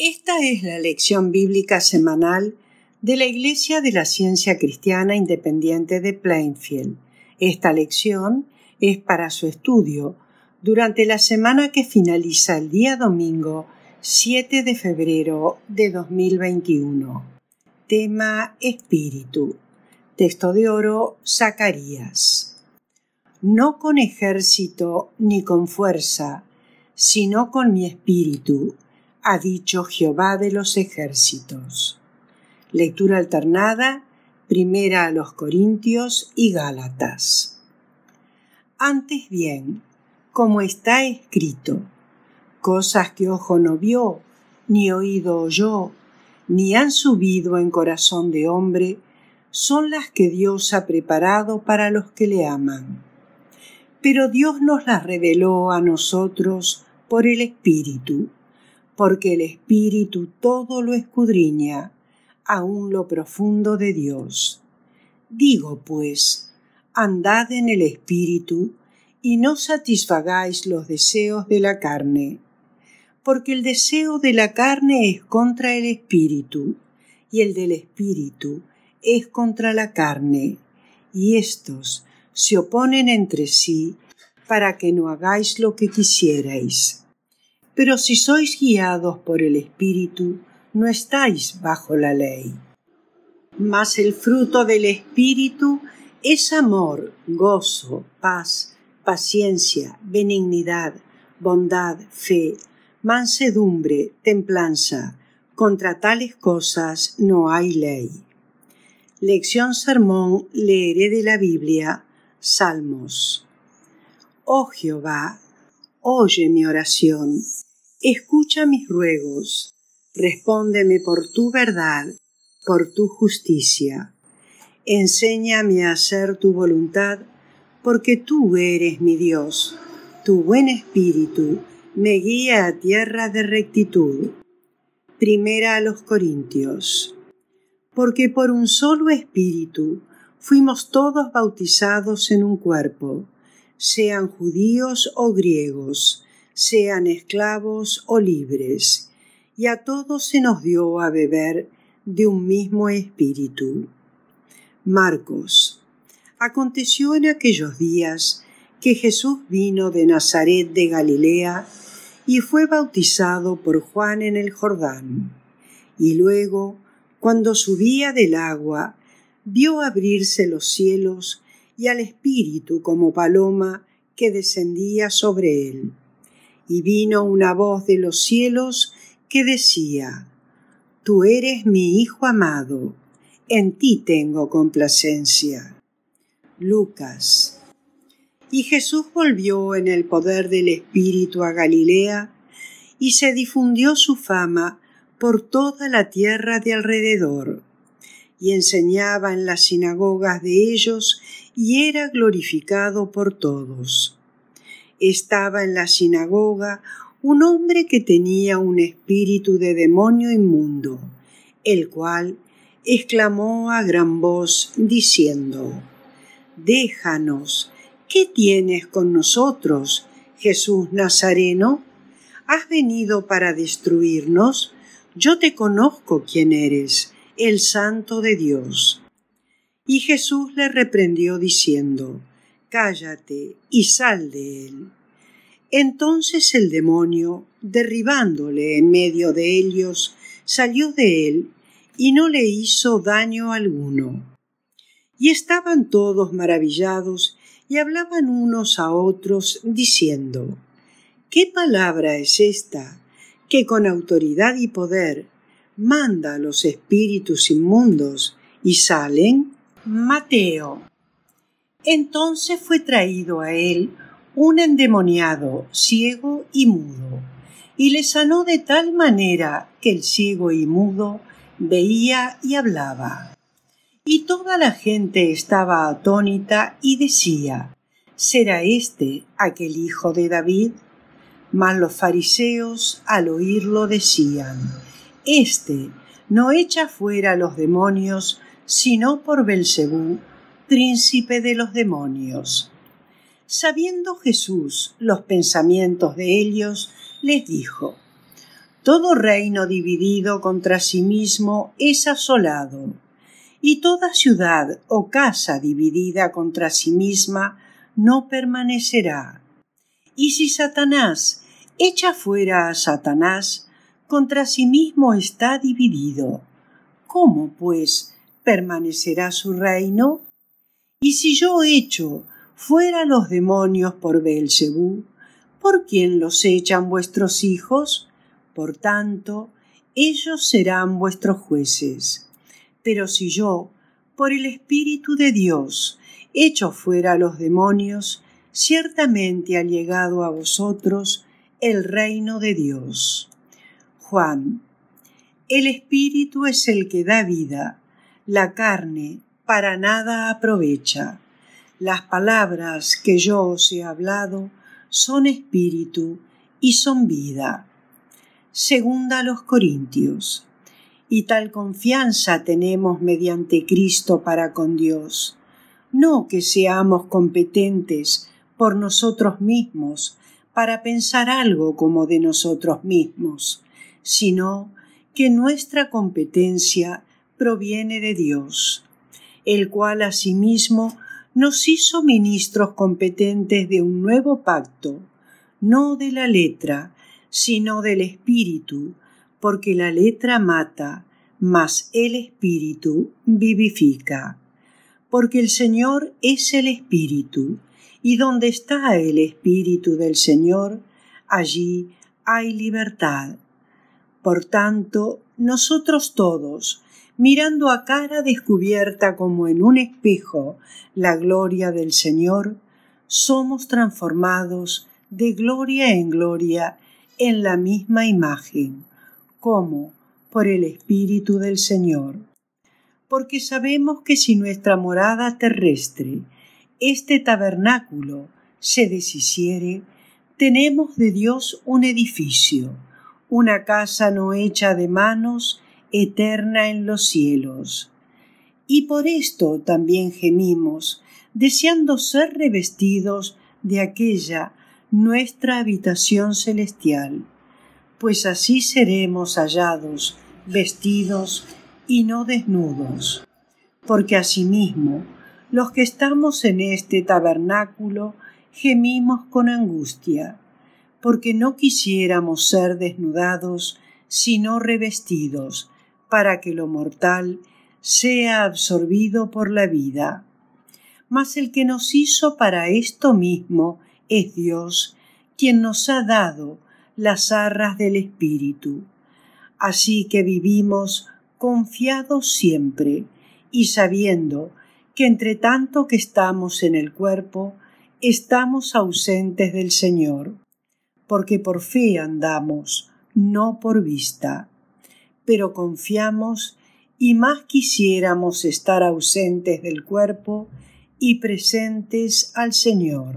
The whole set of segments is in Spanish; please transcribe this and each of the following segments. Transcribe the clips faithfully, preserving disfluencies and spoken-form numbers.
Esta es la lección bíblica semanal de la Iglesia de la Ciencia Cristiana Independiente de Plainfield. Esta lección es para su estudio durante la semana que finaliza el día domingo siete de febrero de dos mil veintiuno. Tema Espíritu. Texto de oro, Zacarías. No con ejército ni con fuerza, sino con mi espíritu, ha dicho Jehová de los ejércitos. Lectura alternada, primera a los Corintios y Gálatas. Antes bien, como está escrito, cosas que ojo no vio, ni oído oyó, ni han subido en corazón de hombre, son las que Dios ha preparado para los que le aman. Pero Dios nos las reveló a nosotros por el Espíritu, porque el Espíritu todo lo escudriña, aun lo profundo de Dios. Digo pues, andad en el Espíritu, y no satisfagáis los deseos de la carne, porque el deseo de la carne es contra el Espíritu, y el del Espíritu es contra la carne, y éstos se oponen entre sí, para que no hagáis lo que quisierais. Pero si sois guiados por el Espíritu, no estáis bajo la ley. Mas el fruto del Espíritu es amor, gozo, paz, paciencia, benignidad, bondad, fe, mansedumbre, templanza. Contra tales cosas no hay ley. Lección sermón leeré de la Biblia, Salmos. Oh Jehová, oye mi oración, escucha mis ruegos, respóndeme por tu verdad, por tu justicia. Enséñame a hacer tu voluntad, porque tú eres mi Dios. Tu buen espíritu me guía a tierra de rectitud. Primera a los Corintios. Porque por un solo espíritu fuimos todos bautizados en un cuerpo, sean judíos o griegos, sean esclavos o libres, y a todos se nos dio a beber de un mismo espíritu. Marcos. Aconteció en aquellos días que Jesús vino de Nazaret de Galilea y fue bautizado por Juan en el Jordán. Y luego, cuando subía del agua, vio abrirse los cielos y al Espíritu como paloma que descendía sobre él. Y vino una voz de los cielos que decía: Tú eres mi Hijo amado, en ti tengo complacencia. Lucas. Y Jesús volvió en el poder del Espíritu a Galilea, y se difundió su fama por toda la tierra de alrededor, y enseñaba en las sinagogas de ellos, y era glorificado por todos. Estaba en la sinagoga un hombre que tenía un espíritu de demonio inmundo, el cual exclamó a gran voz, diciendo: Déjanos, ¿qué tienes con nosotros, Jesús Nazareno? ¿Has venido para destruirnos? Yo te conozco quién eres, el Santo de Dios. Y Jesús le reprendió diciendo: Cállate y sal de él. Entonces el demonio, derribándole en medio de ellos, salió de él y no le hizo daño alguno. Y estaban todos maravillados y hablaban unos a otros diciendo: ¿Qué palabra es esta, que con autoridad y poder manda a los espíritus inmundos y salen? Mateo. Entonces fue traído a él un endemoniado, ciego y mudo, y le sanó de tal manera que el ciego y mudo veía y hablaba. Y toda la gente estaba atónita y decía: ¿Será este aquel hijo de David? Mas los fariseos al oírlo decían: Este no echa fuera los demonios, sino por Belcebú, príncipe de los demonios. Sabiendo Jesús los pensamientos de ellos, les dijo: Todo reino dividido contra sí mismo es asolado, y toda ciudad o casa dividida contra sí misma no permanecerá. Y si Satanás echa fuera a Satanás, contra sí mismo está dividido. ¿Cómo, pues, permanecerá su reino? Y si yo echo fuera los demonios por Beelzebú, ¿por quién los echan vuestros hijos? Por tanto, ellos serán vuestros jueces. Pero si yo, por el Espíritu de Dios, echo fuera los demonios, ciertamente ha llegado a vosotros el reino de Dios. Juan: el Espíritu es el que da vida, la carne para nada aprovecha. Las palabras que yo os he hablado son espíritu y son vida. Segunda a los Corintios. Y tal confianza tenemos mediante Cristo para con Dios, no que seamos competentes por nosotros mismos para pensar algo como de nosotros mismos, sino que nuestra competencia proviene de Dios, el cual asimismo nos hizo ministros competentes de un nuevo pacto, no de la letra, sino del Espíritu, porque la letra mata, mas el Espíritu vivifica. Porque el Señor es el Espíritu, y donde está el Espíritu del Señor, allí hay libertad. Por tanto, nosotros todos, mirando a cara descubierta como en un espejo la gloria del Señor, somos transformados de gloria en gloria en la misma imagen, como por el Espíritu del Señor. Porque sabemos que si nuestra morada terrestre, este tabernáculo, se deshiciere, tenemos de Dios un edificio, una casa no hecha de manos, eterna en los cielos. Y por esto también gemimos, deseando ser revestidos de aquella nuestra habitación celestial, pues así seremos hallados vestidos y no desnudos. Porque asimismo, los que estamos en este tabernáculo gemimos con angustia, porque no quisiéramos ser desnudados, sino revestidos, para que lo mortal sea absorbido por la vida. Mas el que nos hizo para esto mismo es Dios, quien nos ha dado las arras del Espíritu. Así que vivimos confiados siempre, y sabiendo que entre tanto que estamos en el cuerpo, estamos ausentes del Señor, porque por fe andamos, no por vista. Pero confiamos y más quisiéramos estar ausentes del cuerpo y presentes al Señor.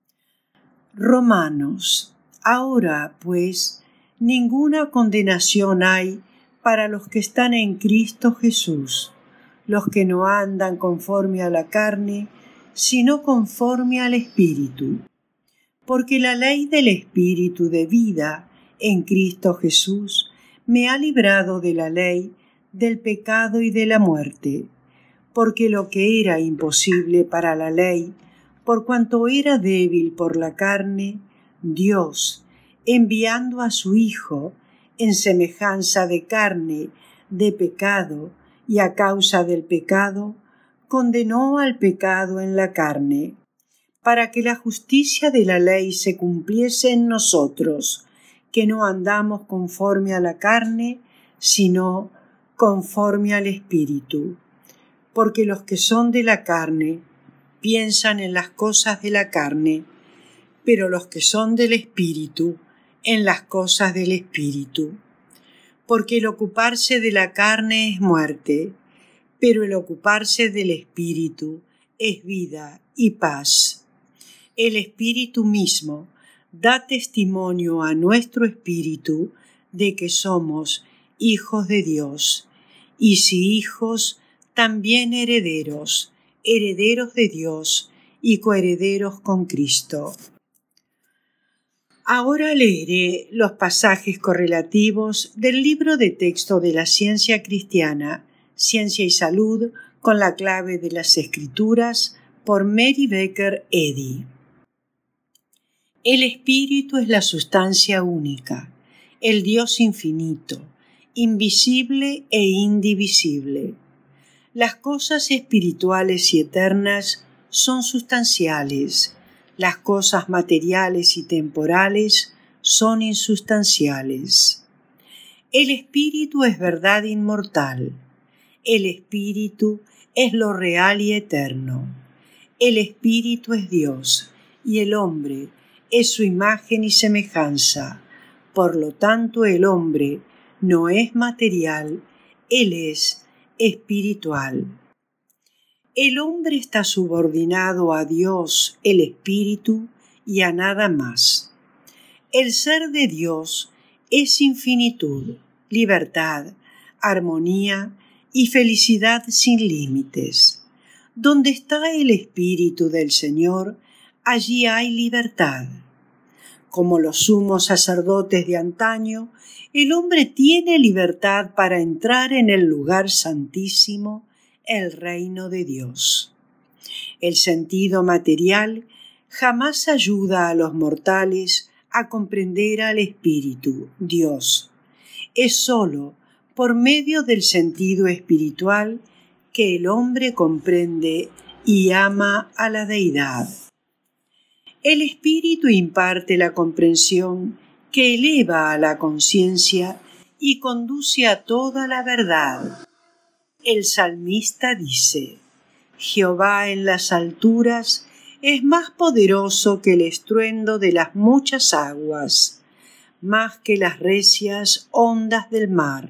Romanos. Ahora, pues, ninguna condenación hay para los que están en Cristo Jesús, los que no andan conforme a la carne, sino conforme al Espíritu. Porque la ley del Espíritu de vida en Cristo Jesús me ha librado de la ley, del pecado y de la muerte. Porque lo que era imposible para la ley, por cuanto era débil por la carne, Dios, enviando a su Hijo en semejanza de carne, de pecado, y a causa del pecado, condenó al pecado en la carne, para que la justicia de la ley se cumpliese en nosotros, que no andamos conforme a la carne, sino conforme al Espíritu. Porque los que son de la carne piensan en las cosas de la carne, pero los que son del Espíritu, en las cosas del Espíritu. Porque el ocuparse de la carne es muerte, pero el ocuparse del Espíritu es vida y paz. El Espíritu mismo da testimonio a nuestro espíritu de que somos hijos de Dios, y si hijos, también herederos, herederos de Dios y coherederos con Cristo. Ahora leeré los pasajes correlativos del libro de texto de la ciencia cristiana, Ciencia y Salud, con la clave de las Escrituras, por Mary Baker Eddy. El Espíritu es la sustancia única, el Dios infinito, invisible e indivisible. Las cosas espirituales y eternas son sustanciales. Las cosas materiales y temporales son insustanciales. El Espíritu es verdad inmortal. El Espíritu es lo real y eterno. El Espíritu es Dios, y el hombre es su imagen y semejanza. Por lo tanto, el hombre no es material, él es espiritual. El hombre está subordinado a Dios, el Espíritu, y a nada más. El ser de Dios es infinitud, libertad, armonía y felicidad sin límites. Donde está el Espíritu del Señor, allí hay libertad. Como los sumos sacerdotes de antaño, el hombre tiene libertad para entrar en el lugar santísimo, el reino de Dios. El sentido material jamás ayuda a los mortales a comprender al Espíritu, Dios. Es sólo por medio del sentido espiritual que el hombre comprende y ama a la Deidad. El Espíritu imparte la comprensión que eleva a la conciencia y conduce a toda la verdad. El salmista dice: Jehová en las alturas es más poderoso que el estruendo de las muchas aguas, más que las recias ondas del mar.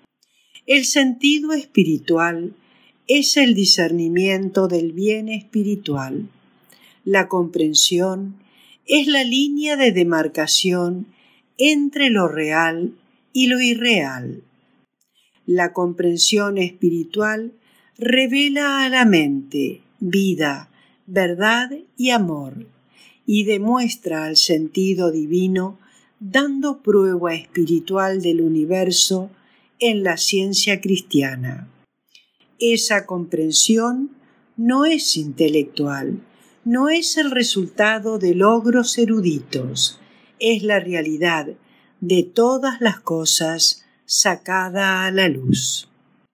El sentido espiritual es el discernimiento del bien espiritual. La comprensión es la línea de demarcación entre lo real y lo irreal. La comprensión espiritual revela a la mente vida, verdad y amor, y demuestra al sentido divino, dando prueba espiritual del universo en la ciencia cristiana. Esa comprensión no es intelectual, no es el resultado de logros eruditos, es la realidad de todas las cosas sacada a la luz.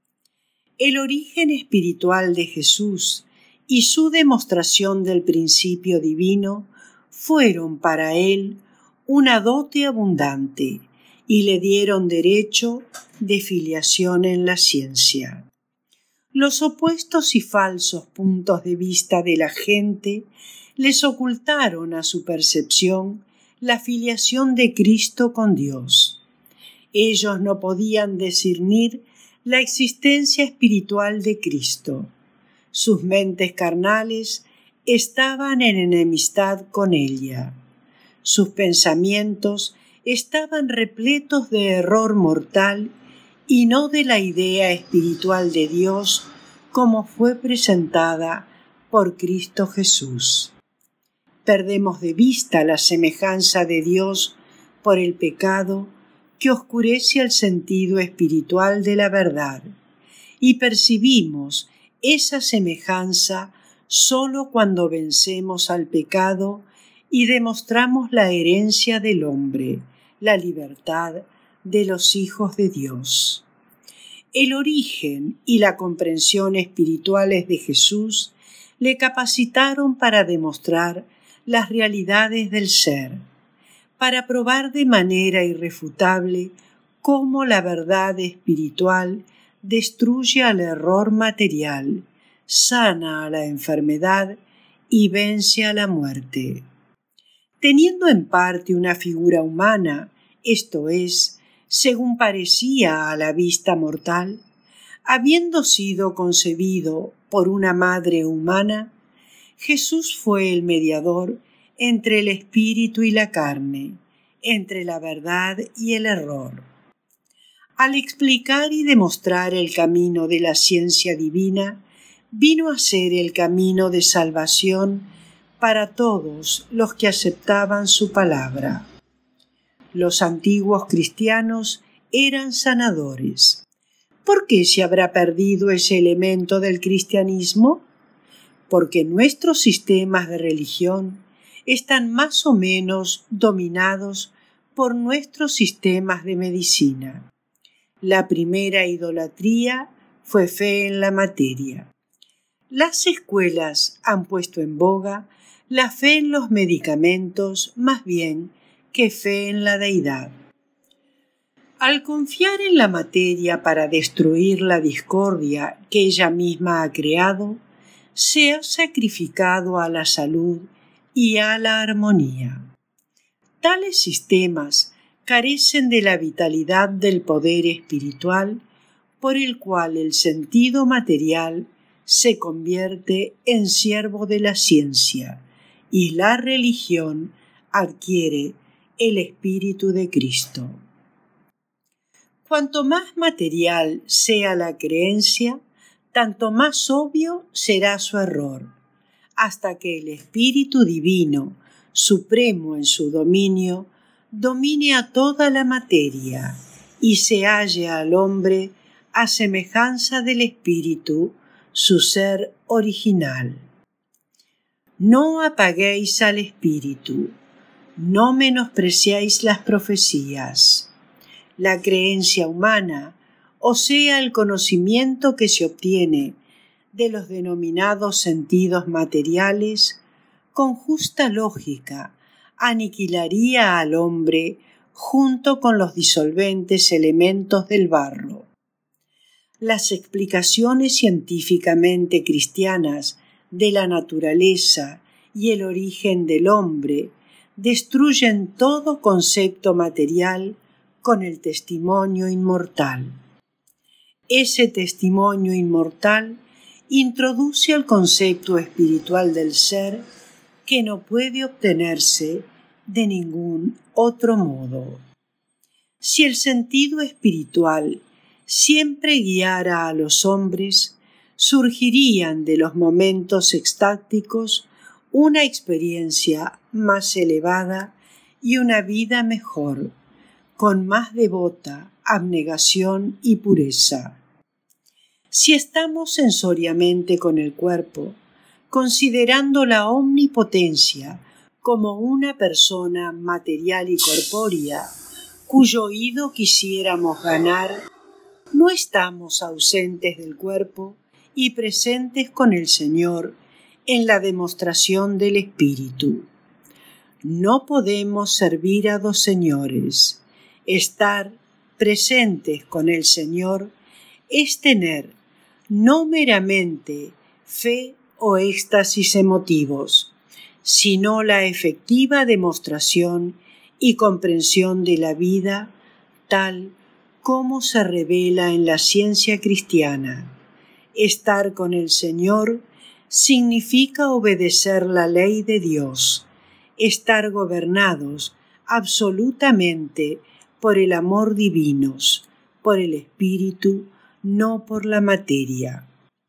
El origen espiritual de Jesús y su demostración del principio divino fueron para él una dote abundante y le dieron derecho de filiación en la ciencia. Los opuestos y falsos puntos de vista de la gente les ocultaron a su percepción la filiación de Cristo con Dios. Ellos no podían discernir la existencia espiritual de Cristo. Sus mentes carnales estaban en enemistad con ella. Sus pensamientos estaban repletos de error mortal y no de la idea espiritual de Dios como fue presentada por Cristo Jesús. Perdemos de vista la semejanza de Dios por el pecado que oscurece el sentido espiritual de la verdad, y percibimos esa semejanza sólo cuando vencemos al pecado y demostramos la herencia del hombre, la libertad de los hijos de Dios. El origen y la comprensión espirituales de Jesús le capacitaron para demostrar las realidades del ser, para probar de manera irrefutable cómo la verdad espiritual destruye al error material, sana a la enfermedad y vence a la muerte. Teniendo en parte una figura humana, esto es, según parecía a la vista mortal, habiendo sido concebido por una madre humana, Jesús fue el mediador entre el espíritu y la carne, entre la verdad y el error. Al explicar y demostrar el camino de la ciencia divina, vino a ser el camino de salvación para todos los que aceptaban su palabra. Los antiguos cristianos eran sanadores. ¿Por qué se habrá perdido ese elemento del cristianismo? Porque nuestros sistemas de religión están más o menos dominados por nuestros sistemas de medicina. La primera idolatría fue fe en la materia. Las escuelas han puesto en boga la fe en los medicamentos más bien que fe en la deidad. Al confiar en la materia para destruir la discordia que ella misma ha creado, se ha sacrificado a la salud y a la armonía. Tales sistemas carecen de la vitalidad del poder espiritual por el cual el sentido material se convierte en siervo de la ciencia y la religión adquiere el espíritu de Cristo. Cuanto más material sea la creencia, tanto más obvio será su error, hasta que el Espíritu Divino, supremo en su dominio, domine a toda la materia y se halle al hombre a semejanza del Espíritu, su ser original. No apaguéis al Espíritu, no menospreciéis las profecías. La creencia humana, o sea, el conocimiento que se obtiene de los denominados sentidos materiales, con justa lógica aniquilaría al hombre junto con los disolventes elementos del barro. Las explicaciones científicamente cristianas de la naturaleza y el origen del hombre destruyen todo concepto material con el testimonio inmortal. Ese testimonio inmortal introduce el concepto espiritual del ser que no puede obtenerse de ningún otro modo. Si el sentido espiritual siempre guiara a los hombres, surgirían de los momentos extáticos una experiencia más elevada y una vida mejor, con más devota abnegación y pureza. Si estamos sensoriamente con el cuerpo, considerando la omnipotencia como una persona material y corpórea, cuyo oído quisiéramos ganar, no estamos ausentes del cuerpo y presentes con el Señor en la demostración del Espíritu. No podemos servir a dos señores. Estar presentes con el Señor es tener no meramente fe o éxtasis emotivos, sino la efectiva demostración y comprensión de la vida tal como se revela en la ciencia cristiana. Estar con el Señor significa obedecer la ley de Dios, estar gobernados absolutamente por el amor divino, por el Espíritu, no por la materia.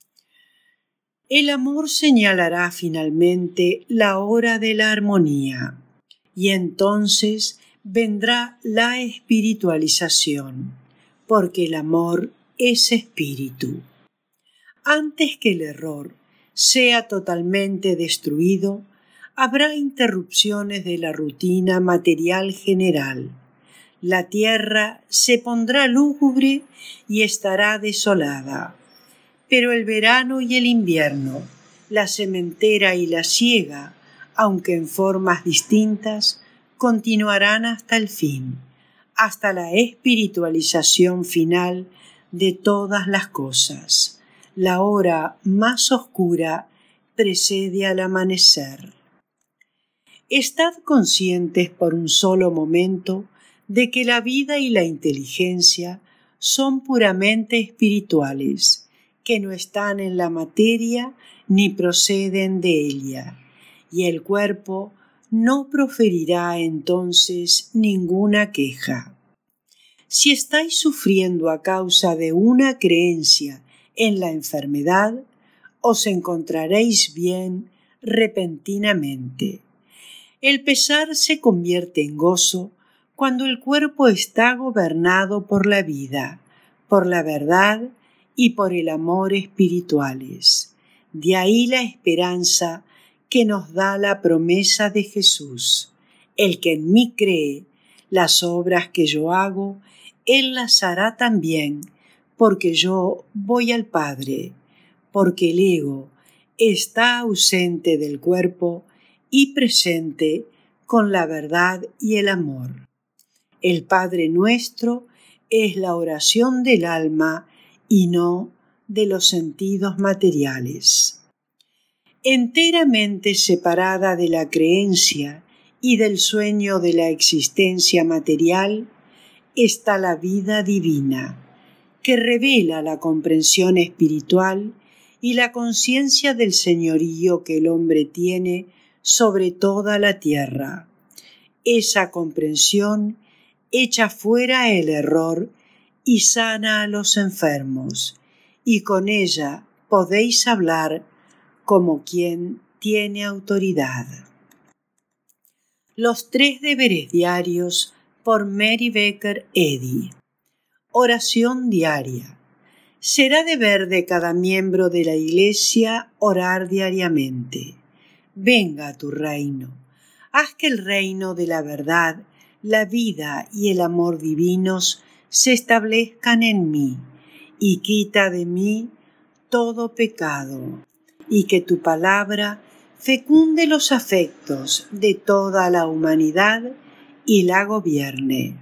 El amor señalará finalmente la hora de la armonía, y entonces vendrá la espiritualización, porque el amor es espíritu. Antes que el error sea totalmente destruido, habrá interrupciones de la rutina material general. La tierra se pondrá lúgubre y estará desolada. Pero el verano y el invierno, la sementera y la siega, aunque en formas distintas, continuarán hasta el fin, hasta la espiritualización final de todas las cosas. La hora más oscura precede al amanecer. Estad conscientes por un solo momento de que la vida y la inteligencia son puramente espirituales, que no están en la materia ni proceden de ella, y el cuerpo no proferirá entonces ninguna queja. Si estáis sufriendo a causa de una creencia en la enfermedad, os encontraréis bien repentinamente. El pesar se convierte en gozo cuando el cuerpo está gobernado por la vida, por la verdad y por el amor espirituales. De ahí la esperanza que nos da la promesa de Jesús. El que en mí cree, las obras que yo hago, él las hará también, porque yo voy al Padre, porque el ego está ausente del cuerpo y presente con la verdad y el amor. El Padre nuestro es la oración del alma y no de los sentidos materiales. Enteramente separada de la creencia y del sueño de la existencia material, está la vida divina, que revela la comprensión espiritual y la conciencia del señorío que el hombre tiene sobre toda la tierra. Esa comprensión echa fuera el error y sana a los enfermos, y con ella podéis hablar como quien tiene autoridad. Los tres deberes diarios por Mary Baker Eddy. Oración diaria. Será deber de cada miembro de la Iglesia orar diariamente. Venga a tu reino. Haz que el reino de la verdad, la vida y el amor divinos se establezcan en mí, y quita de mí todo pecado, y que tu palabra fecunde los afectos de toda la humanidad y la gobierne.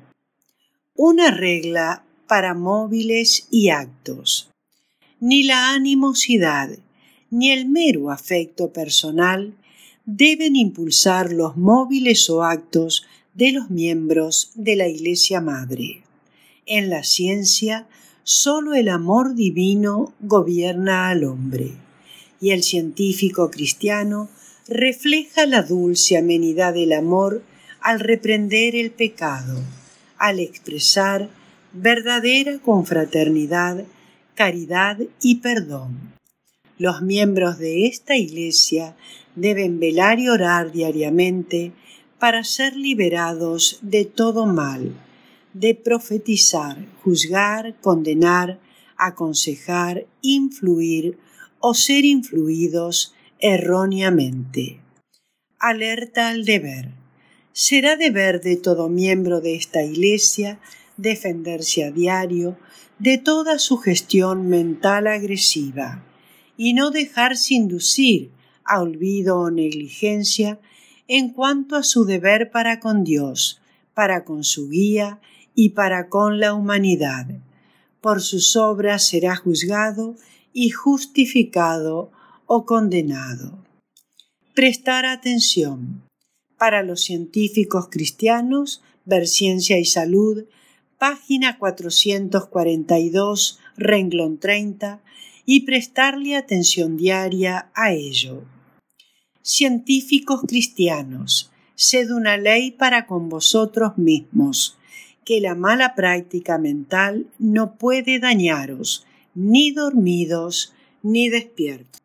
Una regla para móviles y actos. Ni la animosidad ni el mero afecto personal deben impulsar los móviles o actos de los miembros de la Iglesia Madre. En la ciencia, solo el amor divino gobierna al hombre, y el científico cristiano refleja la dulce amenidad del amor al reprender el pecado, al expresar verdadera confraternidad, caridad y perdón. Los miembros de esta Iglesia deben velar y orar diariamente para ser liberados de todo mal, de profetizar, juzgar, condenar, aconsejar, influir o ser influidos erróneamente. Alerta al deber. Será deber de todo miembro de esta Iglesia defenderse a diario de toda sugestión mental agresiva y no dejarse inducir a olvido o negligencia en cuanto a su deber para con Dios, para con su guía y para con la humanidad. Por sus obras será juzgado y justificado o condenado. Prestar atención. Para los científicos cristianos, ver Ciencia y Salud, página cuatrocientos cuarenta y dos, renglón treinta, y prestarle atención diaria a ello. Científicos cristianos, sed una ley para con vosotros mismos, que la mala práctica mental no puede dañaros, ni dormidos ni despiertos.